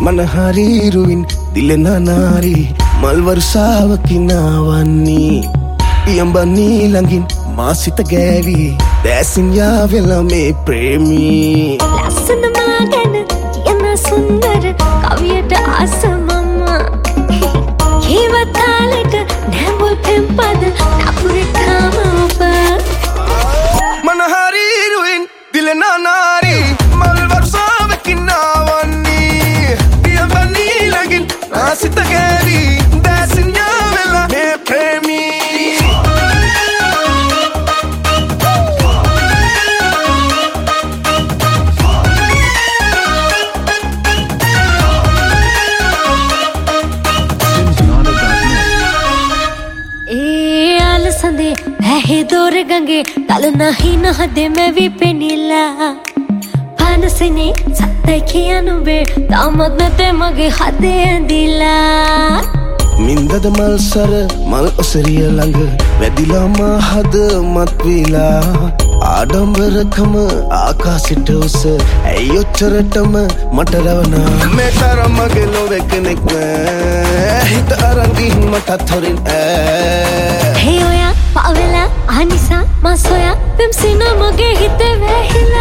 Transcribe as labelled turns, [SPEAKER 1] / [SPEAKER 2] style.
[SPEAKER 1] මනහරීරුවින් දිලෙන නාරි මල් වර්ෂාවකිනාවන්නේ පියඹන්නේ ළඟින් මා සිත ගෑවි දැසින් යාවෙලා මේ ප්‍රේමී
[SPEAKER 2] ලස්සන මා ගැන කියන සුන්දර කවියට ආස මම කීවතාලක නැඹුල් පෙම්පද නපුරකාම ඔබ
[SPEAKER 1] මනහරීරුවින් දිලෙන නාරි මල් වර්ෂාවකිනාවන්නේ පියඹන්නේ ළඟින් මා සිත ගෑවි දැසින් යාවෙලා මේ ප්‍රේමී
[SPEAKER 2] संदे है दौर गंगे कल नहीं न हदे मैं भी पेनीला पान से ने सत्ते किया नुबे दामद न ते मगे हदे दिला
[SPEAKER 1] මින්දද මල් සර මල් ඔසරිය ළඟ වැදිලා මා හද මත්විලා ආඩම්බරකම ආකාශයට උස ඇයි ඔච්චරටම මට රවනා මේ තරම් මගේ ලොවේ කෙනෙක් නෑ හිත අරන් ගිහින් මටත් හොරින්
[SPEAKER 2] හේ ඔයා පාවෙලා අනිසා මා සොයා පෙම්සින මගේ හිතේ වැහිලා